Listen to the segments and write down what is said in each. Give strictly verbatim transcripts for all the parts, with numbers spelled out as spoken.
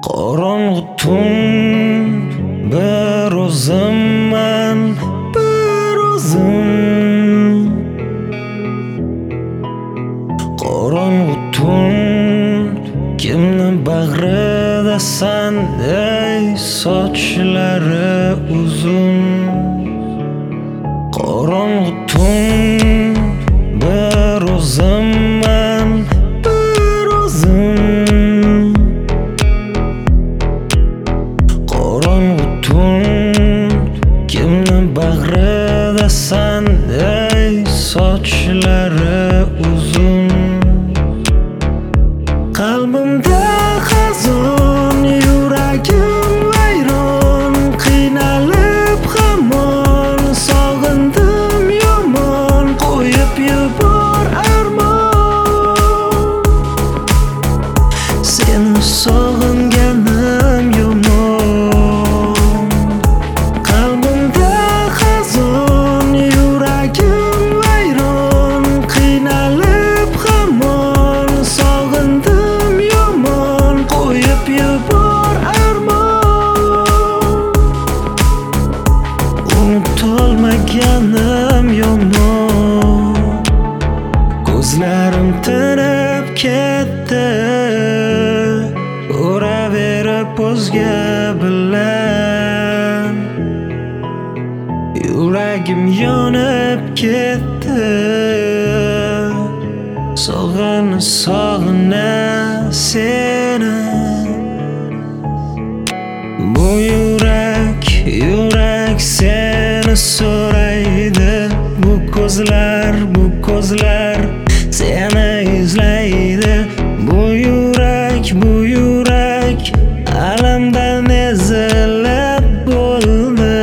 Qorong'u tun bir o'zimman, bir o'zim. Qorong'u tun kimni bag'ridasan, ey sochlari uzun. Qorong'u tun bir o'zimman, bir o'zim. Qorong'u tun kimni bag'ridasan, ey sochlari uzun. Qalbimda hazon, yuragim vayron, qiynalib hamon sog'indim yomon, qo'yib yubor armon. Seni sog'inganim yomon. Qalbimda hazon, yuragim vayron, qiynalib hamon sog'indim yomon, qo'yib yubor armon. Unutolmaganim yomon. Ko'zlarim tinib ketdi, uraverib o'zga bilan. Yuragim yonib ketdi, sog'ina sog'ina seni. Bu yurak, yurak seni so'raydi. Bu ko'zlar, bu ko'zlar seni izlaydi. Bu yurak, bu yurak alamdan ezilib bo'ldi.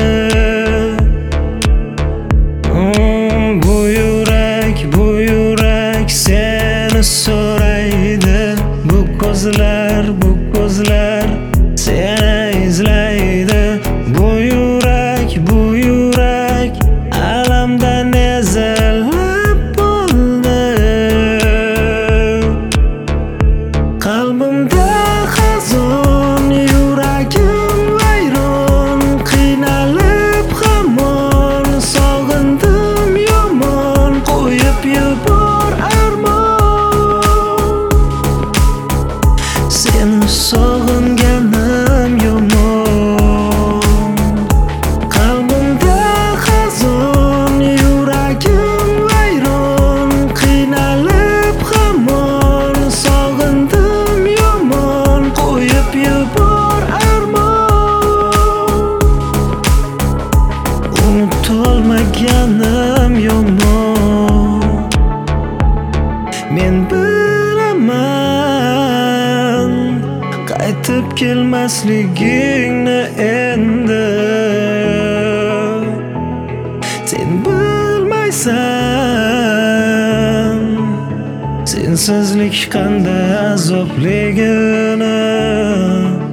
Mm, Bu yurak, bu yurak seni so'raydi. Bu ko'zlar, bu ko'zlar seni izlaydi. Bu yurak, bu yurak alamdan ezilib bo'ldi. Qalbimda hazon, yuragim vayron, qiynalib hamon sog'indim yomon, qo'yib yubor armon. Seni sog'inganim yomon. Qalbimda hazon, yuragim vayron, qiynalib hamon sog'indim yomon, qo'yib yubor armon. Unutolmaganim yomon. Men bilaman qaytib kelmasligingni endi. Sen bilmaysan sensizlik qanday azobligini.